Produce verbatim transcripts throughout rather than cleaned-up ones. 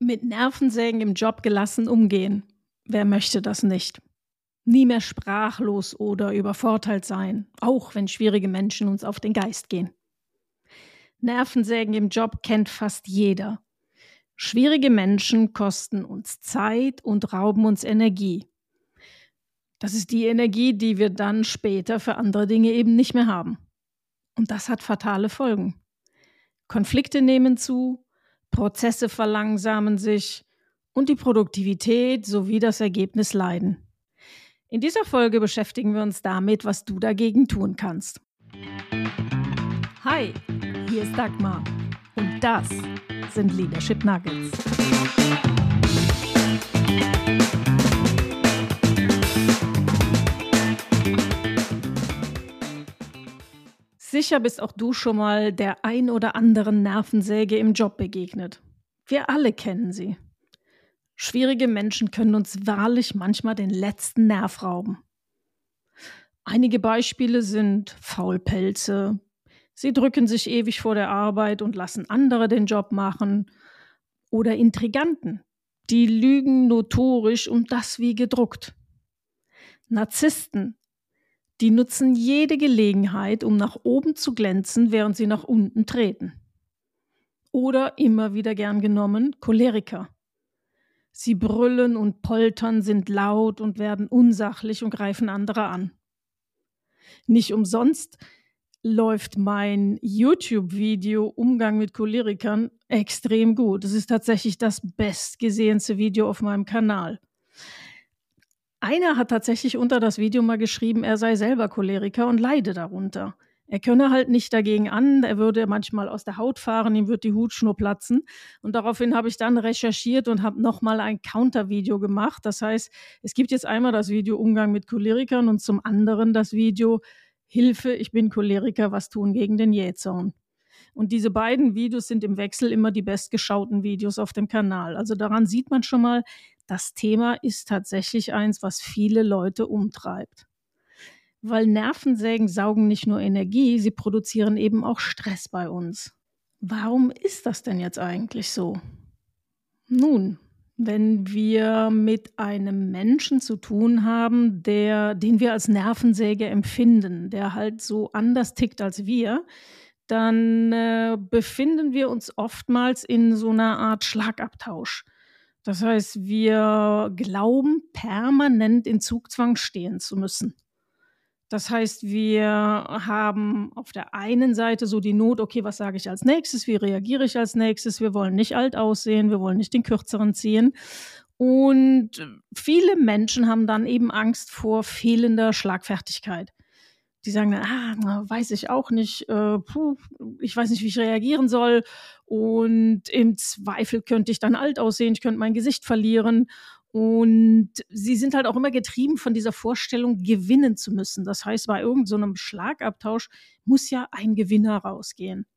Mit Nervensägen im Job gelassen umgehen. Wer möchte das nicht? Nie mehr sprachlos oder übervorteilt sein, auch wenn schwierige Menschen uns auf den Geist gehen. Nervensägen im Job kennt fast jeder. Schwierige Menschen kosten uns Zeit und rauben uns Energie. Das ist die Energie, die wir dann später für andere Dinge eben nicht mehr haben. Und das hat fatale Folgen. Konflikte nehmen zu, Prozesse verlangsamen sich und die Produktivität sowie das Ergebnis leiden. In dieser Folge beschäftigen wir uns damit, was du dagegen tun kannst. Hi, hier ist Dagmar und das sind Leadership Nuggets. Sicher bist auch du schon mal der ein oder anderen Nervensäge im Job begegnet. Wir alle kennen sie. Schwierige Menschen können uns wahrlich manchmal den letzten Nerv rauben. Einige Beispiele sind Faulpelze. Sie drücken sich ewig vor der Arbeit und lassen andere den Job machen. Oder Intriganten. Die lügen notorisch und das wie gedruckt. Narzissten. Die nutzen jede Gelegenheit, um nach oben zu glänzen, während sie nach unten treten. Oder immer wieder gern genommen, Choleriker. Sie brüllen und poltern, sind laut und werden unsachlich und greifen andere an. Nicht umsonst läuft mein YouTube-Video Umgang mit Cholerikern extrem gut. Es ist tatsächlich das bestgesehenste Video auf meinem Kanal. Einer hat tatsächlich unter das Video mal geschrieben, er sei selber Choleriker und leide darunter. Er könne halt nicht dagegen an, er würde manchmal aus der Haut fahren, ihm wird die Hutschnur platzen. Und daraufhin habe ich dann recherchiert und habe nochmal ein Counter-Video gemacht. Das heißt, es gibt jetzt einmal das Video Umgang mit Cholerikern und zum anderen das Video Hilfe, ich bin Choleriker, was tun gegen den Jähzorn. Und diese beiden Videos sind im Wechsel immer die bestgeschauten Videos auf dem Kanal. Also daran sieht man schon mal, das Thema ist tatsächlich eins, was viele Leute umtreibt. Weil Nervensägen saugen nicht nur Energie, sie produzieren eben auch Stress bei uns. Warum ist das denn jetzt eigentlich so? Nun, wenn wir mit einem Menschen zu tun haben, der, den wir als Nervensäge empfinden, der halt so anders tickt als wir, dann äh, befinden wir uns oftmals in so einer Art Schlagabtausch. Das heißt, wir glauben, permanent in Zugzwang stehen zu müssen. Das heißt, wir haben auf der einen Seite so die Not, okay, was sage ich als nächstes, wie reagiere ich als nächstes, wir wollen nicht alt aussehen, wir wollen nicht den Kürzeren ziehen. Und viele Menschen haben dann eben Angst vor fehlender Schlagfertigkeit. Die sagen dann, ah, weiß ich auch nicht, äh, puh, ich weiß nicht, wie ich reagieren soll und im Zweifel könnte ich dann alt aussehen, ich könnte mein Gesicht verlieren und sie sind halt auch immer getrieben von dieser Vorstellung, gewinnen zu müssen. Das heißt, bei irgendeinem so einem Schlagabtausch muss ja ein Gewinner rausgehen.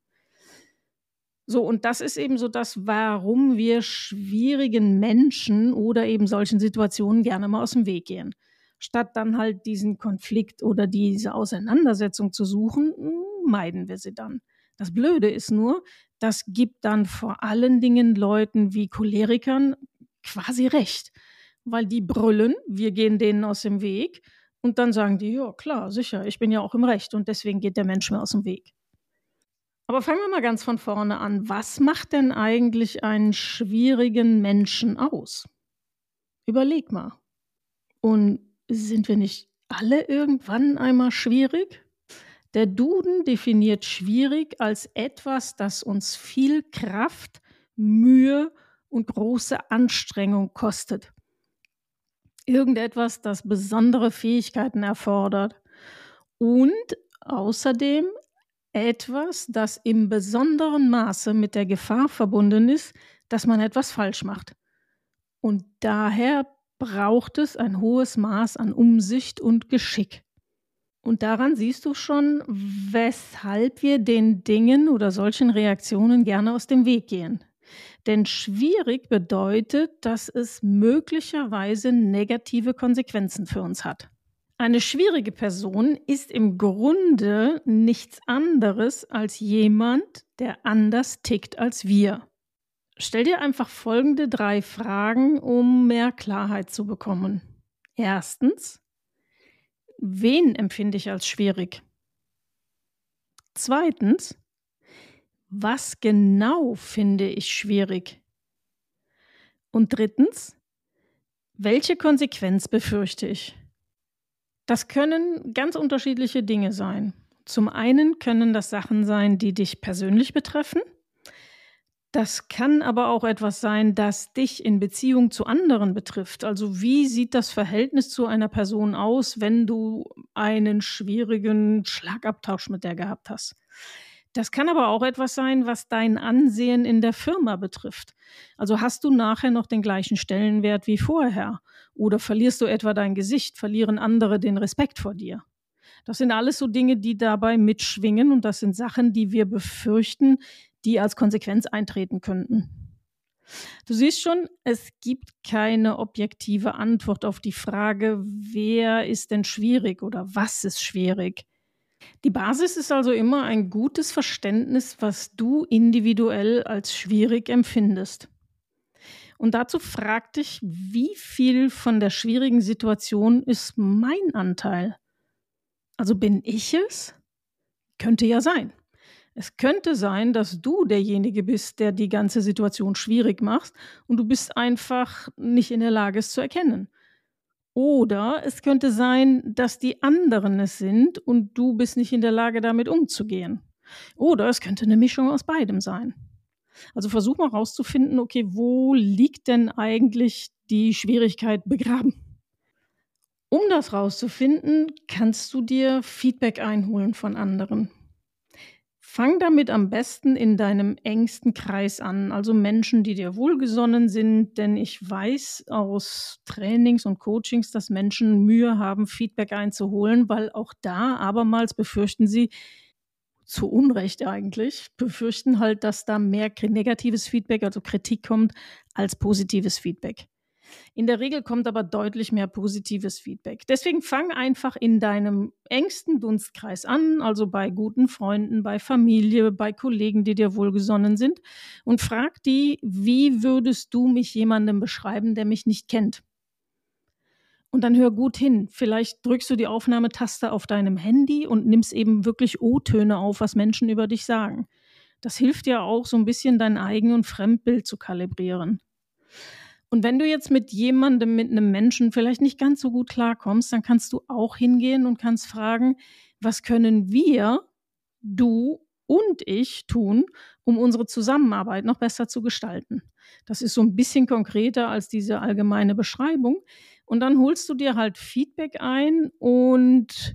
So, und das ist eben so das, warum wir schwierigen Menschen oder eben solchen Situationen gerne mal aus dem Weg gehen. Statt dann halt diesen Konflikt oder diese Auseinandersetzung zu suchen, meiden wir sie dann. Das Blöde ist nur, das gibt dann vor allen Dingen Leuten wie Cholerikern quasi recht. Weil die brüllen, wir gehen denen aus dem Weg und dann sagen die, ja klar, sicher, ich bin ja auch im Recht und deswegen geht der Mensch mir aus dem Weg. Aber fangen wir mal ganz von vorne an. Was macht denn eigentlich einen schwierigen Menschen aus? Überleg mal. Und sind wir nicht alle irgendwann einmal schwierig? Der Duden definiert schwierig als etwas, das uns viel Kraft, Mühe und große Anstrengung kostet. Irgendetwas, das besondere Fähigkeiten erfordert. Und außerdem etwas, das im besonderen Maße mit der Gefahr verbunden ist, dass man etwas falsch macht. Und daher braucht es ein hohes Maß an Umsicht und Geschick. Und daran siehst du schon, weshalb wir den Dingen oder solchen Reaktionen gerne aus dem Weg gehen. Denn schwierig bedeutet, dass es möglicherweise negative Konsequenzen für uns hat. Eine schwierige Person ist im Grunde nichts anderes als jemand, der anders tickt als wir. Stell dir einfach folgende drei Fragen, um mehr Klarheit zu bekommen. Erstens, wen empfinde ich als schwierig? Zweitens, was genau finde ich schwierig? Und drittens, welche Konsequenz befürchte ich? Das können ganz unterschiedliche Dinge sein. Zum einen können das Sachen sein, die dich persönlich betreffen. Das kann aber auch etwas sein, das dich in Beziehung zu anderen betrifft. Also wie sieht das Verhältnis zu einer Person aus, wenn du einen schwierigen Schlagabtausch mit der gehabt hast? Das kann aber auch etwas sein, was dein Ansehen in der Firma betrifft. Also hast du nachher noch den gleichen Stellenwert wie vorher? Oder verlierst du etwa dein Gesicht? Verlieren andere den Respekt vor dir? Das sind alles so Dinge, die dabei mitschwingen, und das sind Sachen, die wir befürchten, die als Konsequenz eintreten könnten. Du siehst schon, es gibt keine objektive Antwort auf die Frage, wer ist denn schwierig oder was ist schwierig. Die Basis ist also immer ein gutes Verständnis, was du individuell als schwierig empfindest. Und dazu frag dich, wie viel von der schwierigen Situation ist mein Anteil? Also bin ich es? Könnte ja sein. Es könnte sein, dass du derjenige bist, der die ganze Situation schwierig macht und du bist einfach nicht in der Lage, es zu erkennen. Oder es könnte sein, dass die anderen es sind und du bist nicht in der Lage, damit umzugehen. Oder es könnte eine Mischung aus beidem sein. Also versuch mal rauszufinden, okay, wo liegt denn eigentlich die Schwierigkeit begraben? Um das rauszufinden, kannst du dir Feedback einholen von anderen. Fang damit am besten in deinem engsten Kreis an, also Menschen, die dir wohlgesonnen sind, denn ich weiß aus Trainings und Coachings, dass Menschen Mühe haben, Feedback einzuholen, weil auch da abermals befürchten sie, zu Unrecht eigentlich, befürchten halt, dass da mehr negatives Feedback, also Kritik kommt, als positives Feedback. In der Regel kommt aber deutlich mehr positives Feedback. Deswegen fang einfach in deinem engsten Dunstkreis an, also bei guten Freunden, bei Familie, bei Kollegen, die dir wohlgesonnen sind, und frag die, wie würdest du mich jemandem beschreiben, der mich nicht kennt? Und dann hör gut hin. Vielleicht drückst du die Aufnahmetaste auf deinem Handy und nimmst eben wirklich O-Töne auf, was Menschen über dich sagen. Das hilft dir auch, so ein bisschen dein Eigen- und Fremdbild zu kalibrieren. Und wenn du jetzt mit jemandem, mit einem Menschen vielleicht nicht ganz so gut klarkommst, dann kannst du auch hingehen und kannst fragen, was können wir, du und ich, tun, um unsere Zusammenarbeit noch besser zu gestalten? Das ist so ein bisschen konkreter als diese allgemeine Beschreibung. Und dann holst du dir halt Feedback ein und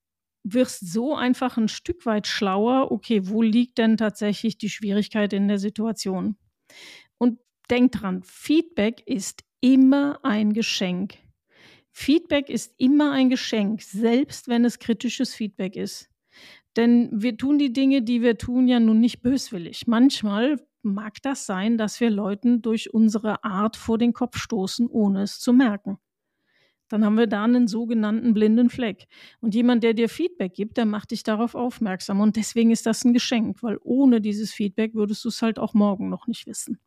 wirst so einfach ein Stück weit schlauer, okay, wo liegt denn tatsächlich die Schwierigkeit in der Situation? Und denk dran, Feedback ist immer ein Geschenk. Feedback ist immer ein Geschenk, selbst wenn es kritisches Feedback ist. Denn wir tun die Dinge, die wir tun, ja nun nicht böswillig. Manchmal mag das sein, dass wir Leuten durch unsere Art vor den Kopf stoßen, ohne es zu merken. Dann haben wir da einen sogenannten blinden Fleck. Und jemand, der dir Feedback gibt, der macht dich darauf aufmerksam. Und deswegen ist das ein Geschenk, weil ohne dieses Feedback würdest du es halt auch morgen noch nicht wissen.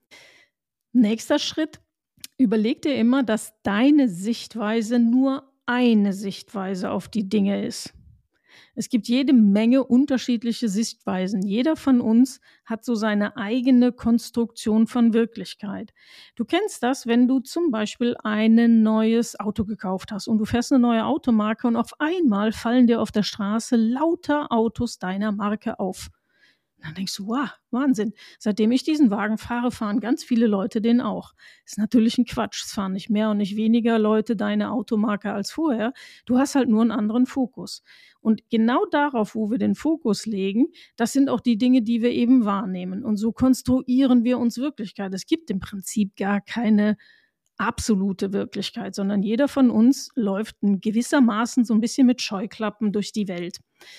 Nächster Schritt, überleg dir immer, dass deine Sichtweise nur eine Sichtweise auf die Dinge ist. Es gibt jede Menge unterschiedliche Sichtweisen. Jeder von uns hat so seine eigene Konstruktion von Wirklichkeit. Du kennst das, wenn du zum Beispiel ein neues Auto gekauft hast und du fährst eine neue Automarke und auf einmal fallen dir auf der Straße lauter Autos deiner Marke auf. Und dann denkst du, wow, Wahnsinn. Seitdem ich diesen Wagen fahre, fahren ganz viele Leute den auch. Ist natürlich ein Quatsch. Es fahren nicht mehr und nicht weniger Leute deine Automarke als vorher. Du hast halt nur einen anderen Fokus. Und genau darauf, wo wir den Fokus legen, das sind auch die Dinge, die wir eben wahrnehmen. Und so konstruieren wir uns Wirklichkeit. Es gibt im Prinzip gar keine absolute Wirklichkeit, sondern jeder von uns läuft in gewissermaßen so ein bisschen mit Scheuklappen durch die Welt.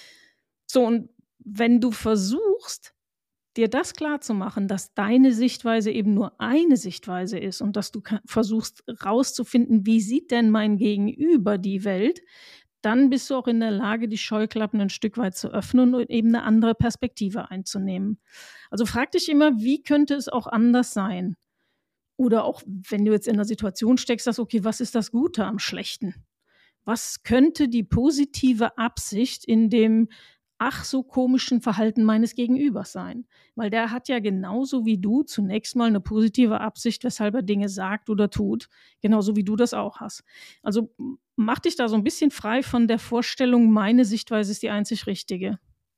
So, und wenn du versuchst, dir das klarzumachen, dass deine Sichtweise eben nur eine Sichtweise ist und dass du versuchst rauszufinden, wie sieht denn mein Gegenüber die Welt, dann bist du auch in der Lage, die Scheuklappen ein Stück weit zu öffnen und eben eine andere Perspektive einzunehmen. Also frag dich immer, wie könnte es auch anders sein? Oder auch, wenn du jetzt in 'ner Situation steckst, sagst: „Okay, was ist das Gute am Schlechten? Was könnte die positive Absicht in dem ach so komischen Verhalten meines Gegenübers sein?“ Weil der hat ja genauso wie du zunächst mal 'ne positive Absicht, weshalb er Dinge sagt oder tut, genauso wie du das auch hast. Also, m mach dich da so 'n bisschen frei von der Vorstellung, meine Sichtweise ist die einzig richtige.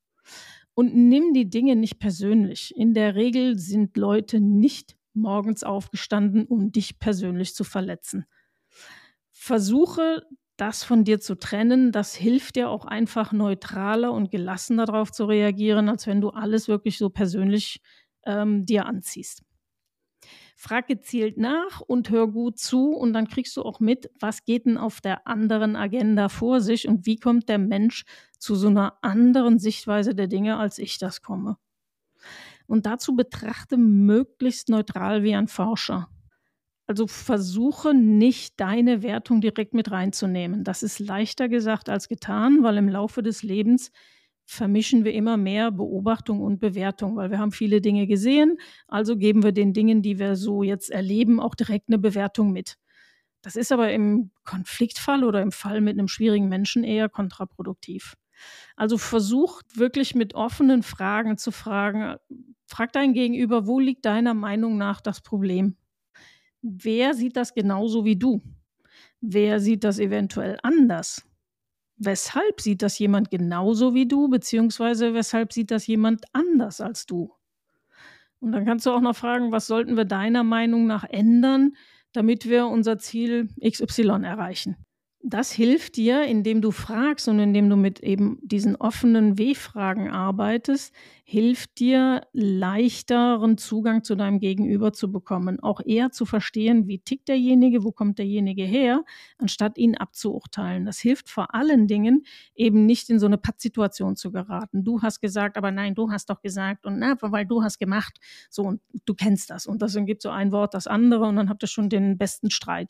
Und nimm die Dinge nicht persönlich. In der Regel sind Leute nicht morgens aufgestanden, um dich persönlich zu verletzen. Versuche, das von dir zu trennen. Das hilft dir auch einfach neutraler und gelassener drauf zu reagieren, als wenn du alles wirklich so persönlich, ähm, dir anziehst. Frag gezielt nach und hör gut zu und dann kriegst du auch mit, was geht 'n auf der anderen Agenda vor sich und wie kommt der Mensch zu so 'ner anderen Sichtweise der Dinge, als ich das komme. Und dazu betrachte möglichst neutral wie ein Forscher. Also, versuche nicht, deine Wertung direkt mit reinzunehmen. Das ist leichter gesagt als getan, weil im Laufe des Lebens vermischen wir immer mehr Beobachtung und Bewertung, weil wir haben viele Dinge gesehen, also geben wir den Dingen, die wir so jetzt erleben, auch direkt 'ne Bewertung mit. Das ist aber im Konfliktfall oder im Fall mit 'nem schwierigen Menschen eher kontraproduktiv. Also, versuch wirklich mit offenen Fragen zu fragen. Frag dein Gegenüber: „Wo liegt deiner Meinung nach das Problem? Wer sieht das genauso wie du? Wer sieht das eventuell anders? Weshalb sieht das jemand genauso wie du, beziehungsweise weshalb sieht das jemand anders als du?“ Und dann kannst du auch noch fragen: „Was sollten wir deiner Meinung nach ändern, damit wir unser Ziel X Y erreichen?“ Das hilft dir, indem du fragst und indem du mit eben diesen offenen W-Fragen arbeitest, hilft dir, leichteren Zugang zu deinem Gegenüber zu bekommen, auch eher zu verstehen, wie tickt derjenige, wo kommt derjenige her, anstatt ihn abzuurteilen. Das hilft vor allen Dingen, eben nicht in so 'ne Pattsituation zu geraten. „Du hast gesagt, aber nein, du hast doch gesagt und na, weil du hast gemacht.“ So, und du kennst das. Und deswegen gibt so ein Wort das andere und dann habt ihr schon den besten Streit.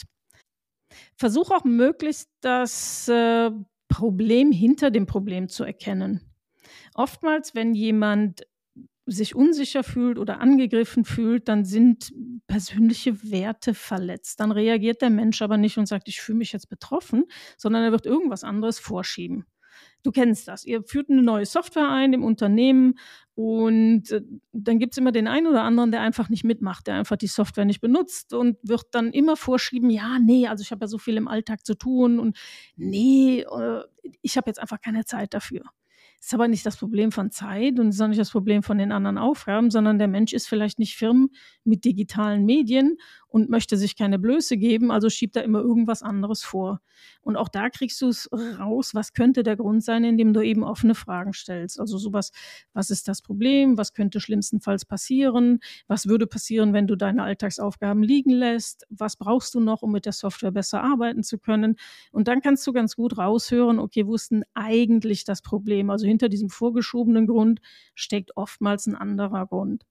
Versuch auch möglichst das, äh, Problem hinter dem Problem zu erkennen. Oftmals, wenn jemand sich unsicher fühlt oder angegriffen fühlt, dann sind persönliche Werte verletzt. Dann reagiert der Mensch aber nicht und sagt: „Ich fühle mich jetzt betroffen“, sondern er wird irgendwas anderes vorschieben. Du kennst das. Ihr führt 'ne neue Software ein im Unternehmen und, äh, dann gibt's immer den einen oder anderen, der einfach nicht mitmacht, der einfach die Software nicht benutzt und wird dann immer vorschieben: „Ja, ne, also ich habe ja so viel im Alltag zu tun und ne, äh, ich habe jetzt einfach keine Zeit dafür.“ Ist aber nicht das Problem von Zeit und ist auch nicht das Problem von den anderen Aufgaben, sondern der Mensch ist vielleicht nicht firm mit digitalen Medien und möchte sich keine Blöße geben, also schiebt er immer irgendwas anderes vor. Und auch da kriegst du's raus, was könnte der Grund sein, indem du eben offene Fragen stellst. Also so was: „Was ist das Problem? Was könnte schlimmstenfalls passieren? Was würde passieren, wenn du deine Alltagsaufgaben liegen lässt? Was brauchst du noch, um mit der Software besser arbeiten zu können?“ Und dann kannst du ganz gut raushören: „Okay, wo ist 'n eigentlich das Problem?“ Also, hinter diesem vorgeschobenen Grund steckt oftmals 'n anderer Grund.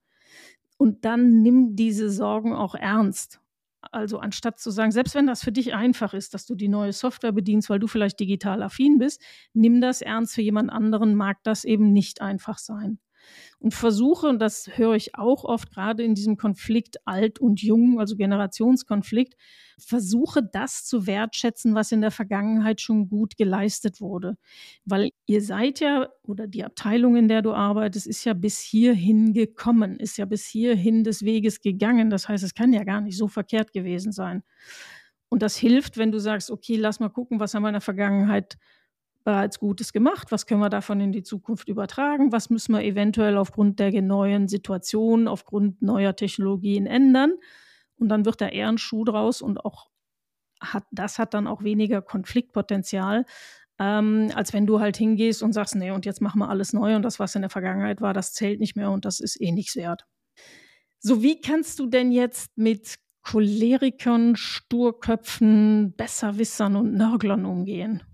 Und dann nimm diese Sorgen auch ernst. Also, anstatt zu sagen selbst wenn das für dich einfach ist, dass du die neue Software bedienst, weil du vielleicht digital affin bist, nimm das ernst. Für jemand anderen mag das eben nicht einfach sein. Und versuche, und das höre ich auch oft grade in diesem Konflikt alt und jung, also Generationskonflikt, versuche das zu wertschätzen, was in der Vergangenheit schon gut geleistet wurde. Weil ihr seid ja oder die Abteilung, in der du arbeitest, ist ja bis hierhin gekommen, ist ja bis hierhin des Weges gegangen. Das heißt, es kann ja gar nicht so verkehrt gewesen sein. Und das hilft, wenn du sagst: „Okay, lass mal gucken, was haben wir in der Vergangenheit bereits Gutes gemacht? Was können wir davon in die Zukunft übertragen? Was müssen wir eventuell aufgrund der ge neuen Situation, aufgrund neuer Technologien ändern?“ Und dann wird da eher 'n Schuh draus und auch hat das hat dann auch weniger Konfliktpotenzial, ähm, als wenn du halt hingehst und sagst: „Ne, und jetzt machen wir alles neu und das, was in der Vergangenheit war, das zählt nicht mehr und das ist eh nix wert.“ So, wie kannst du denn jetzt mit Cholerikern, Sturköpfen, Besserwissern und Nörglern umgehen?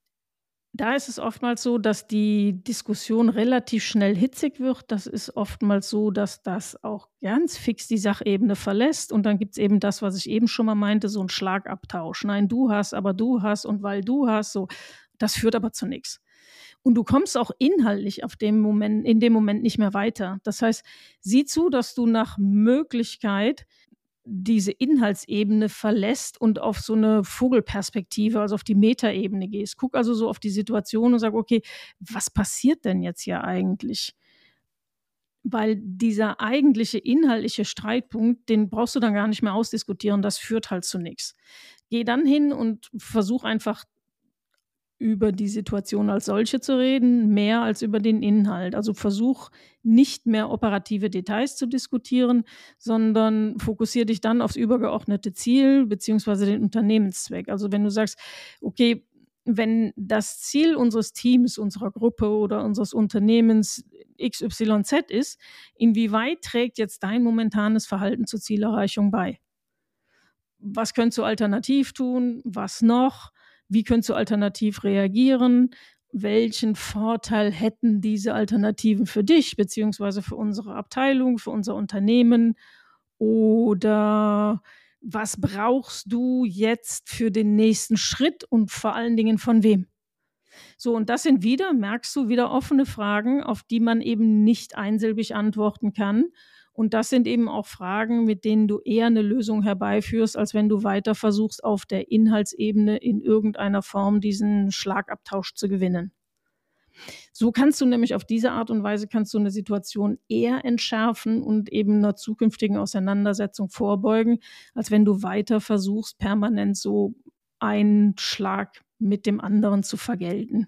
Da ist es oftmals so, dass die Diskussion relativ schnell hitzig wird. Das ist oftmals so, dass das auch ganz fix die Sachebene verlässt und dann gibt's eben das, was ich eben schon mal meinte, so 'n Schlagabtausch. „Nein, du hast, aber du hast und weil du hast“, so. Das führt aber zu nichts. Und du kommst auch inhaltlich auf dem Moment, in dem Moment nicht mehr weiter. Das heißt, sieh zu, dass du nach Möglichkeit diese Inhaltsebene verlässt und auf so eine Vogelperspektive, also auf die Metaebene gehst. Guck also so auf die Situation und sag: „Okay, was passiert denn jetzt hier eigentlich?“ Weil dieser eigentliche inhaltliche Streitpunkt, den brauchst du dann gar nicht mehr ausdiskutieren, das führt halt zu nichts. Geh dann hin und versuch einfach über die Situation als solche zu reden, mehr als über den Inhalt. Also versuch nicht mehr operative Details zu diskutieren, sondern fokussiere dich dann aufs übergeordnete Ziel beziehungsweise den Unternehmenszweck. Also wenn du sagst, okay, wenn das Ziel unseres Teams, unserer Gruppe oder unseres Unternehmens X Y Z ist, inwieweit trägt jetzt dein momentanes Verhalten zur Zielerreichung bei? Was könntest du alternativ tun? Was noch? Wie könntest du alternativ reagieren? Welchen Vorteil hätten diese Alternativen für dich beziehungsweise für unsere Abteilung, für unser Unternehmen? Oder was brauchst du jetzt für den nächsten Schritt und vor allen Dingen von wem? So, und das sind wieder, merkst du, wieder offene Fragen, auf die man eben nicht einsilbig antworten kann. Und das sind eben auch Fragen, mit denen du eher eine Lösung herbeiführst, als wenn du weiter versuchst, auf der Inhaltsebene in irgendeiner Form diesen Schlagabtausch zu gewinnen. So kannst du nämlich auf diese Art und Weise kannst du eine Situation eher entschärfen und eben einer zukünftigen Auseinandersetzung vorbeugen, als wenn du weiter versuchst, permanent so einen Schlag mit dem anderen zu vergelten.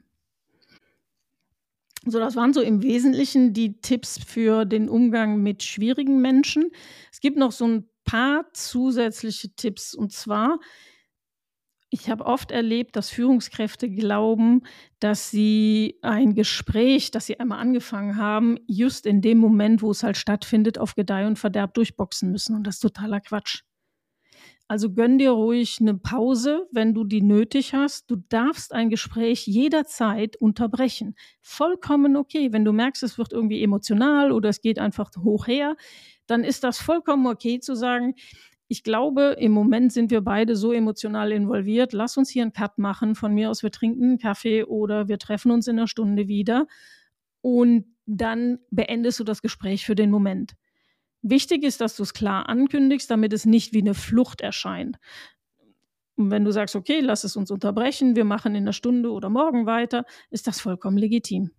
So, das waren so im Wesentlichen die Tipps für den Umgang mit schwierigen Menschen. Es gibt noch so ein paar zusätzliche Tipps, und zwar, ich habe oft erlebt, dass Führungskräfte glauben, dass sie ein Gespräch, das sie einmal angefangen haben, just in dem Moment, wo es halt stattfindet, auf Gedeih und Verderb durchboxen müssen, und das ist totaler Quatsch. Also gönn dir ruhig eine Pause, wenn du die nötig hast. Du darfst ein Gespräch jederzeit unterbrechen. Vollkommen okay. Wenn du merkst, es wird irgendwie emotional oder es geht einfach hoch her, dann ist das vollkommen okay zu sagen: „Ich glaube, im Moment sind wir beide so emotional involviert. Lass uns hier einen Cut machen. Von mir aus, wir trinken einen Kaffee oder wir treffen uns in einer Stunde wieder.“ Und dann beendest du das Gespräch für den Moment. Wichtig ist, dass du es klar ankündigst, damit es nicht wie eine Flucht erscheint. Und wenn du sagst: „Okay, lass es uns unterbrechen, wir machen in einer Stunde oder morgen weiter“, ist das vollkommen legitim.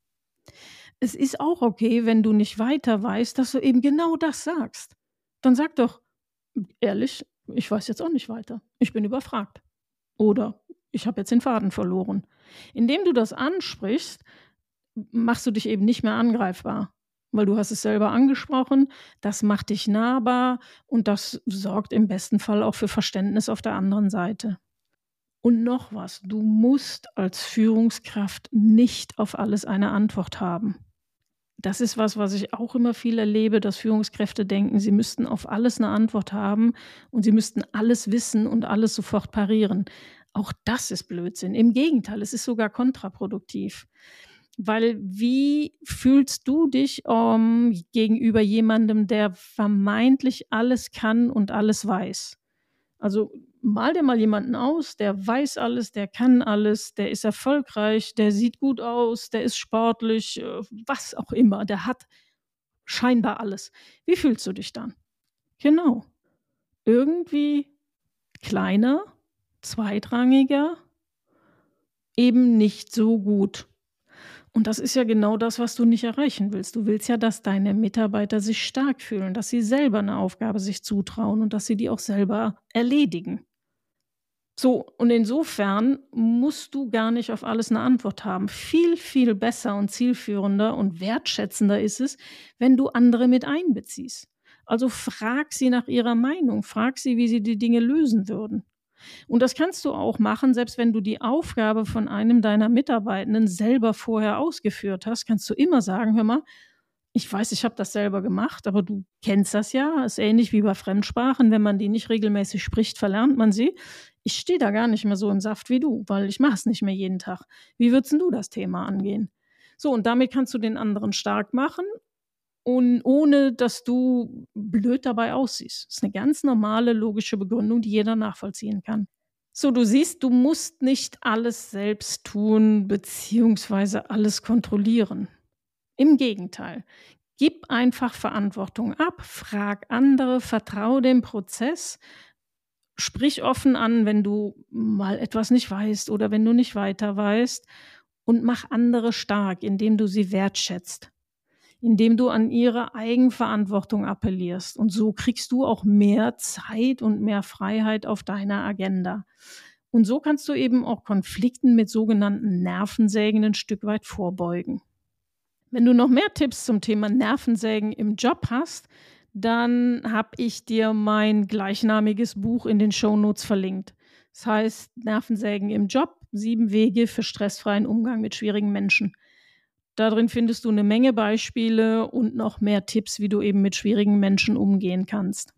Es ist auch okay, wenn du nicht weiter weißt, dass du eben genau das sagst. Dann sag doch: „Ehrlich, ich weiß jetzt auch nicht weiter. Ich bin überfragt.“ Oder: „Ich habe jetzt den Faden verloren.“ Indem du das ansprichst, machst du dich eben nicht mehr angreifbar, weil du hast es selber angesprochen. Das macht dich nahbar und das sorgt im besten Fall auch für Verständnis auf der anderen Seite. Und noch was: Du musst als Führungskraft nicht auf alles eine Antwort haben. Das ist was, was ich auch immer viel erlebe, dass Führungskräfte denken, sie müssten auf alles eine Antwort haben und sie müssten alles wissen und alles sofort parieren. Auch das ist Blödsinn. Im Gegenteil, es ist sogar kontraproduktiv. Weil wie fühlst du dich, ähm, gegenüber jemandem, der vermeintlich alles kann und alles weiß? Also, mal dir mal jemanden aus, der weiß alles, der kann alles, der ist erfolgreich, der sieht gut aus, der ist sportlich, äh, was auch immer, der hat scheinbar alles. Wie fühlst du dich dann? Genau. Irgendwie kleiner, zweitrangiger, eben nicht so gut. Und das ist ja genau das, was du nicht erreichen willst. Du willst ja, dass deine Mitarbeiter sich stark fühlen, dass sie selber eine Aufgabe sich zutrauen und dass sie die auch selber erledigen. So, und insofern musst du gar nicht auf alles eine Antwort haben. Viel, viel besser und zielführender und wertschätzender ist es, wenn du andere mit einbeziehst. Also frag sie nach ihrer Meinung, frag sie, wie sie die Dinge lösen würden. Und das kannst du auch machen, selbst wenn du die Aufgabe von einem deiner Mitarbeitenden selber vorher ausgeführt hast, kannst du immer sagen: „Hör mal, ich weiß, ich habe das selber gemacht, aber du kennst das ja, ist ähnlich wie bei Fremdsprachen, wenn man die nicht regelmäßig spricht, verlernt man sie. Ich stehe da gar nicht mehr so im Saft wie du, weil ich mache es nicht mehr jeden Tag. Wie würdest 'n du das Thema angehen?“ So, und damit kannst du den anderen stark machen und ohne dass du blöd dabei aussiehst. Das ist eine ganz normale logische Begründung, die jeder nachvollziehen kann. So, du siehst, du musst nicht alles selbst tun beziehungsweise alles kontrollieren. Im Gegenteil, gib einfach Verantwortung ab, frag andere, vertraue dem Prozess, sprich offen an, wenn du mal etwas nicht weißt oder wenn du nicht weiter weißt und mach andere stark, indem du sie wertschätzt, indem du an ihre Eigenverantwortung appellierst. Und so kriegst du auch mehr Zeit und mehr Freiheit auf deiner Agenda. Und so kannst du eben auch Konflikten mit sogenannten Nervensägen ein Stück weit vorbeugen. Wenn du noch mehr Tipps zum Thema Nervensägen im Job hast, dann habe ich dir mein gleichnamiges Buch in den Shownotes verlinkt. Das heißt Nervensägen im Job, sieben Wege für stressfreien Umgang mit schwierigen Menschen. Darin findest du eine Menge Beispiele und noch mehr Tipps, wie du eben mit schwierigen Menschen umgehen kannst.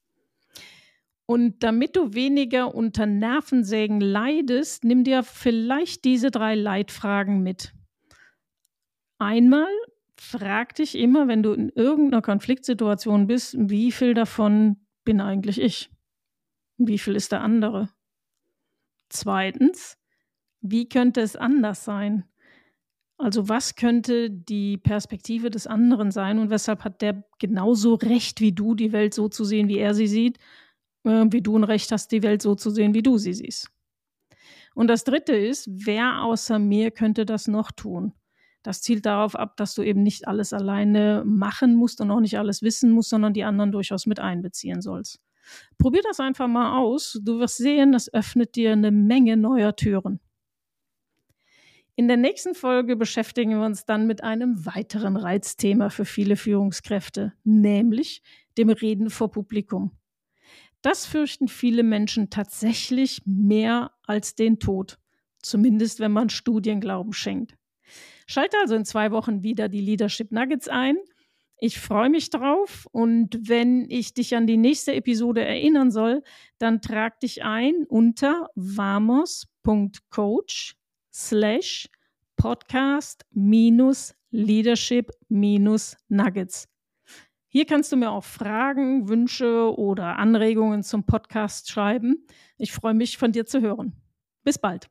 Und damit du weniger unter Nervensägen leidest, nimm dir vielleicht diese drei Leitfragen mit. Einmal, frag dich immer, wenn du in irgendeiner Konfliktsituation bist, wie viel davon bin eigentlich ich? Wie viel ist der andere? Zweitens, wie könnte es anders sein? Also was könnte die Perspektive des anderen sein und weshalb hat der genauso Recht wie du, die Welt so zu sehen, wie er sie sieht, äh, wie du ein Recht hast, die Welt so zu sehen, wie du sie siehst? Und das Dritte ist, wer außer mir könnte das noch tun? Das zielt darauf ab, dass du eben nicht alles alleine machen musst und auch nicht alles wissen musst, sondern die anderen durchaus mit einbeziehen sollst. Probier das einfach mal aus. Du wirst sehen, das öffnet dir eine Menge neuer Türen. In der nächsten Folge beschäftigen wir uns dann mit einem weiteren Reizthema für viele Führungskräfte, nämlich dem Reden vor Publikum. Das fürchten viele Menschen tatsächlich mehr als den Tod, zumindest wenn man Studien Glauben schenkt. Schalte also in zwei Wochen wieder die Leadership Nuggets ein. Ich freue mich drauf und wenn ich dich an die nächste Episode erinnern soll, dann trag dich ein unter vamos.coach slash podcast minus leadership minus nuggets. Hier kannst du mir auch Fragen, Wünsche oder Anregungen zum Podcast schreiben. Ich freue mich, von dir zu hören. Bis bald.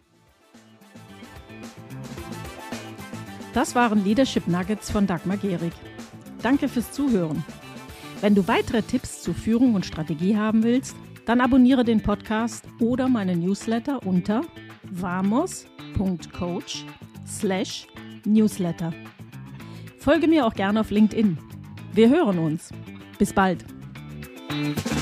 Das waren Leadership Nuggets von Dagmar Gehrig. Danke fürs Zuhören. Wenn du weitere Tipps zu Führung und Strategie haben willst, dann abonniere den Podcast oder meine Newsletter unter vamos.coach slash newsletter. Folge mir auch gerne auf LinkedIn. Wir hören uns. Bis bald.